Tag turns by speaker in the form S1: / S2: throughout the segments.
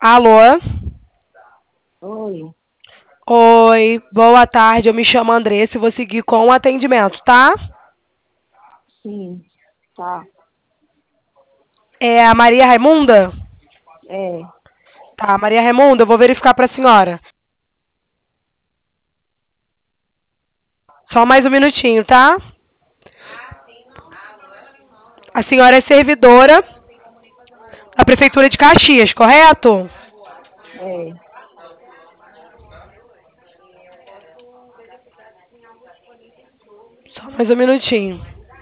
S1: Alô?
S2: Oi.
S1: Oi, boa tarde. Eu me chamo Andressa e vou seguir com o atendimento, tá?
S2: Sim. Tá.
S1: É a Maria Raimunda?
S2: É.
S1: Tá, Maria Raimunda, eu vou verificar pra senhora. Só mais um minutinho, tá? A senhora é servidora da Prefeitura de Caxias, correto?
S2: É.
S1: Só mais um minutinho.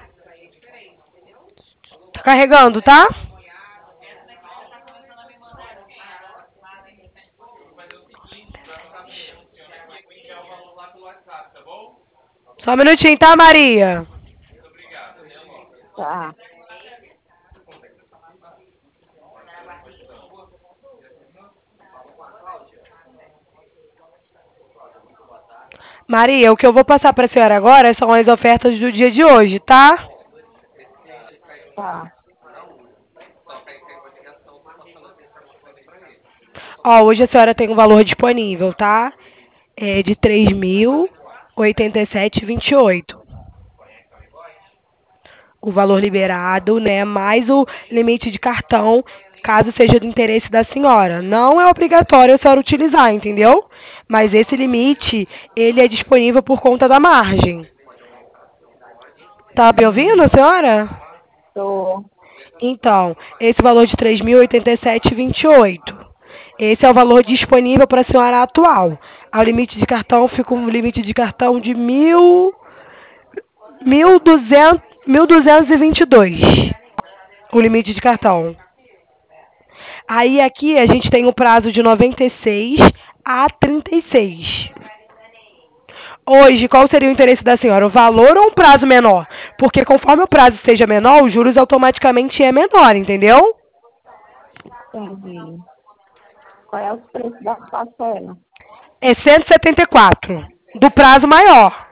S1: Tá carregando, tá? Só um minutinho, tá, Maria?
S2: Tá.
S1: Maria, o que eu vou passar pra senhora agora são as ofertas do dia de hoje, tá?
S2: Tá.
S1: Ó, hoje a senhora tem um valor disponível, tá? É de 3.087,28. O valor liberado, né? Mais o limite de cartão, caso seja do interesse da senhora. Não é obrigatório a senhora utilizar, entendeu? Mas esse limite, ele é disponível por conta da margem. Tá me ouvindo, senhora?
S2: Tô.
S1: Então, esse valor de 3.087,28. Esse é o valor disponível para a senhora atual. Ao limite de cartão, fica um limite de cartão de 1.222. O limite de cartão. Aí aqui a gente tem o prazo de 96 a 36. Hoje, qual seria o interesse da senhora? O valor ou um prazo menor? Porque conforme o prazo seja menor, os juros automaticamente é menor, entendeu?
S2: Entendi. Qual é o preço da parcela?
S1: É 174. Do prazo maior.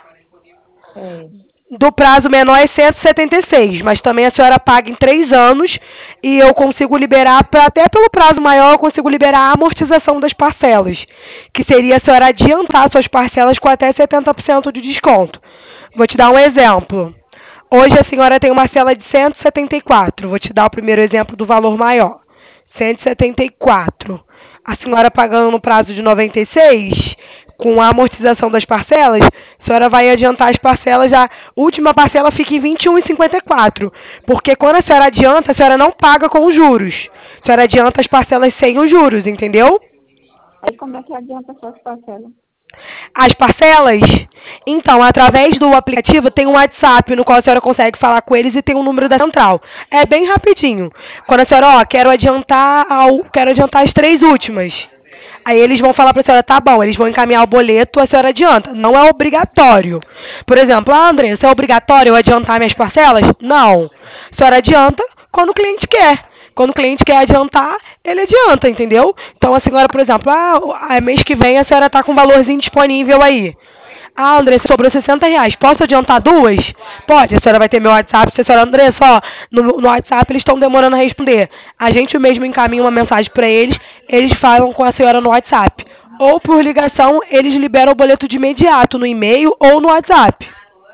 S2: É.
S1: Do prazo menor é 176, mas também a senhora paga em 3 anos e eu consigo liberar, até pelo prazo maior, eu consigo liberar a amortização das parcelas, que seria a senhora adiantar suas parcelas com até 70% de desconto. Vou te dar um exemplo. Hoje a senhora tem uma parcela de 174. Vou te dar o primeiro exemplo do valor maior. 174. A senhora pagando no prazo de 96, com a amortização das parcelas, a senhora vai adiantar as parcelas, a última parcela fica em 21,54. Porque quando a senhora adianta, a senhora não paga com os juros. A senhora adianta as parcelas sem os juros, entendeu?
S2: Aí como é que adianta essas parcelas?
S1: As parcelas, então, através do aplicativo tem um WhatsApp no qual a senhora consegue falar com eles e tem um número da central. É bem rapidinho. Quando a senhora, quero adiantar as 3 últimas. Aí eles vão falar para a senhora, tá bom, eles vão encaminhar o boleto, a senhora adianta. Não é obrigatório. Por exemplo, Andressa, é obrigatório eu adiantar minhas parcelas? Não. A senhora adianta quando o cliente quer. Quando o cliente quer adiantar, ele adianta, entendeu? Então a senhora, por exemplo, mês que vem a senhora está com um valorzinho disponível aí. Ah, Andressa, sobrou R$ 60. Posso adiantar 2? Pode, a senhora vai ter meu WhatsApp. Se a senhora, Andressa, no WhatsApp eles estão demorando a responder. A gente mesmo encaminha uma mensagem para eles falam com a senhora no WhatsApp. Ou por ligação, eles liberam o boleto de imediato no e-mail ou no WhatsApp.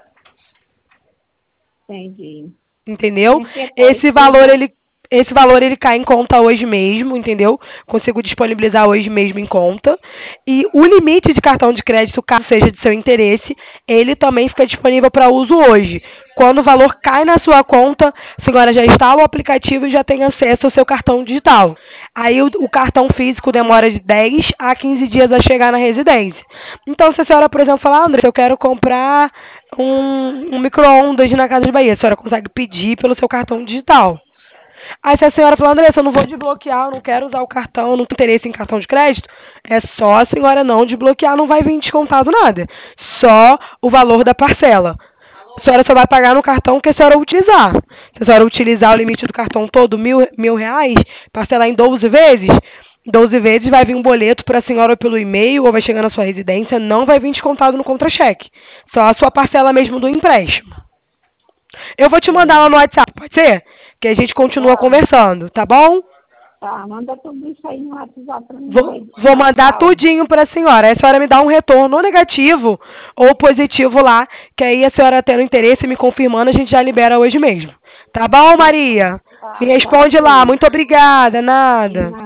S2: Entendi.
S1: Entendeu?
S2: Tem que ter
S1: Esse valor ele esse valor ele cai em conta hoje mesmo, entendeu? Consigo disponibilizar hoje mesmo em conta. E o limite de cartão de crédito, caso seja de seu interesse, ele também fica disponível para uso hoje. Quando o valor cai na sua conta, a senhora já instala o aplicativo e já tem acesso ao seu cartão digital. Aí o cartão físico demora de 10 a 15 dias a chegar na residência. Então, se a senhora, por exemplo, falar, André, eu quero comprar um micro-ondas na Casa de Bahia, a senhora consegue pedir pelo seu cartão digital. Aí se a senhora falar, Andressa, eu não vou desbloquear, eu não quero usar o cartão, eu não tenho interesse em cartão de crédito, é só a senhora não desbloquear, não vai vir descontado nada. Só o valor da parcela. A senhora só vai pagar no cartão que a senhora utilizar. Se a senhora utilizar o limite do cartão todo, R$ 1.000, parcelar em 12 vezes, 12 vezes vai vir um boleto para a senhora pelo e-mail ou vai chegar na sua residência, não vai vir descontado no contra-cheque. Só a sua parcela mesmo do empréstimo. Eu vou te mandar lá no WhatsApp, pode ser? Que a gente continua conversando, tá bom?
S2: Tá, manda tudo isso aí no WhatsApp pra mim.
S1: Vou mandar tudinho para a senhora. Aí a senhora me dá um retorno negativo ou positivo lá, que aí a senhora tendo interesse, me confirmando, a gente já libera hoje mesmo. Tá bom, Maria? Me responde lá. Muito obrigada. Nada.